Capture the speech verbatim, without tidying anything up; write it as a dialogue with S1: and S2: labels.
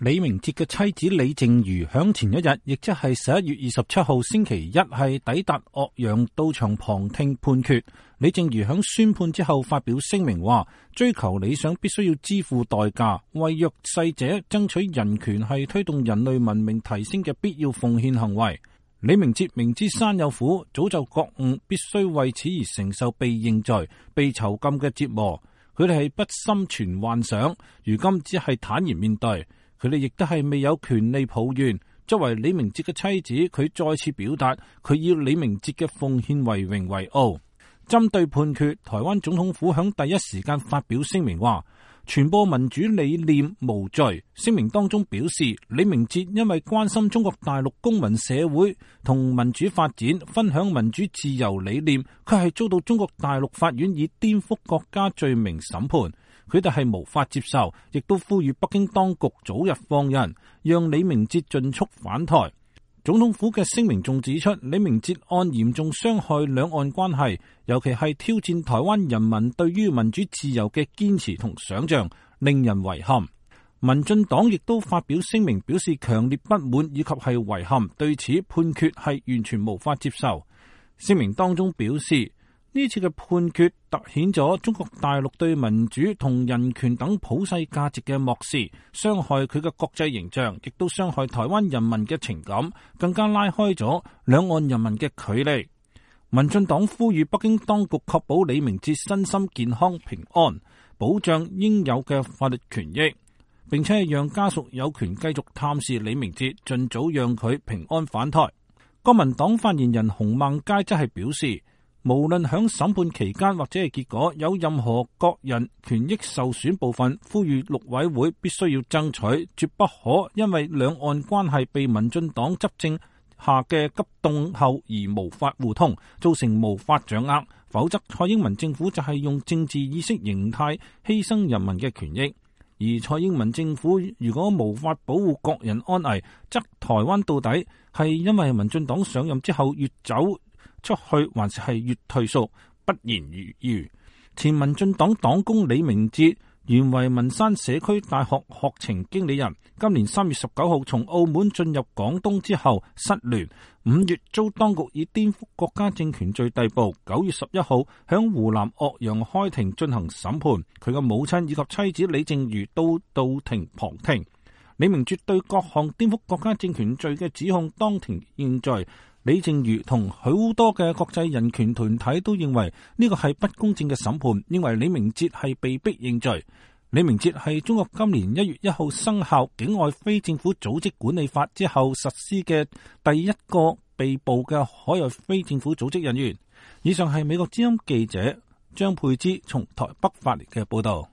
S1: 李明哲嘅妻子李淨瑜響前一日，亦即係十一月二十七號星期一，係抵達岳陽到場旁聽判決。李淨瑜響宣判之後發表聲明話，追求理想必須要支付代價，為弱勢者爭取人權係推動人類文明提升嘅必要奉獻行為。李明哲明知山有虎，早就覺悟必須為此而承受被認罪、被囚禁嘅折磨。佢哋係不心存幻想，如今只係坦然面對。佢哋亦都係未有權利抱怨。作為李明哲嘅妻子，佢再次表達佢以李明哲嘅奉獻為榮為傲。針對判決，台灣總統府響第一時間發表聲明話，傳播民主理念無罪。聲明當中表示，李明哲因為關心中國大陸公民社會同民主發展，分享民主自由理念，佢係遭到中國大陸法院以顛覆國家罪名審判。佢哋係無法接受，亦都呼籲北京當局早日放人，讓李明哲盡速返台。總統府嘅聲明仲指出，李明哲案嚴重傷害兩岸關係，尤其係挑戰台灣人民對於民主自由嘅堅持同想象，令人遺憾。民進黨亦都發表聲明，表示強烈不滿以及係遺憾，對此判決係完全無法接受。聲明當中表示，呢次嘅判決凸顯咗中國大陸對民主同人權等普世價值嘅漠視，傷害佢嘅國際形象，亦都傷害台灣人民嘅情感，更加拉開咗兩岸人民嘅距離。民進黨呼籲北京當局確保李明哲身心健康平安，保障應有嘅法律權益，並且讓家屬有權繼續探視李明哲，盡早讓佢平安返台。國民黨發言人洪孟佳則係表示，無論響審判期間或者係結果有任何個人權益受損部分，呼籲陸委會必須要爭取，絕不可因為兩岸關係被民進黨執政下嘅急凍後而無法互通，造成無法掌握，否則蔡英文政府就係用政治意識形態犧牲人民嘅權益。而蔡英文政府如果無法保護國人安危，則台灣到底係因為民進黨上任之後越走出去，還是係越退縮，不言而喻。前民進黨黨工李明哲原為文山社區大學學程經理人，今年三月十九號從澳門進入廣東之後失聯，五月遭當局以顛覆國家政權罪逮捕，九月十一號響湖南岳陽開庭進行審判，佢嘅母親以及妻子李淨瑜都到庭旁聽。李明哲對各項顛覆國家政權罪嘅指控當庭認罪。李淨瑜同好多嘅國際人權團體都認為呢個係不公正嘅審判，認為李明哲係被逼認罪。李明哲係中國今年一月一號生效境外非政府組織管理法之後實施嘅第一個被捕嘅海外非政府組織人員。以上係美國之音記者張佩芝從台北發嚟嘅報道。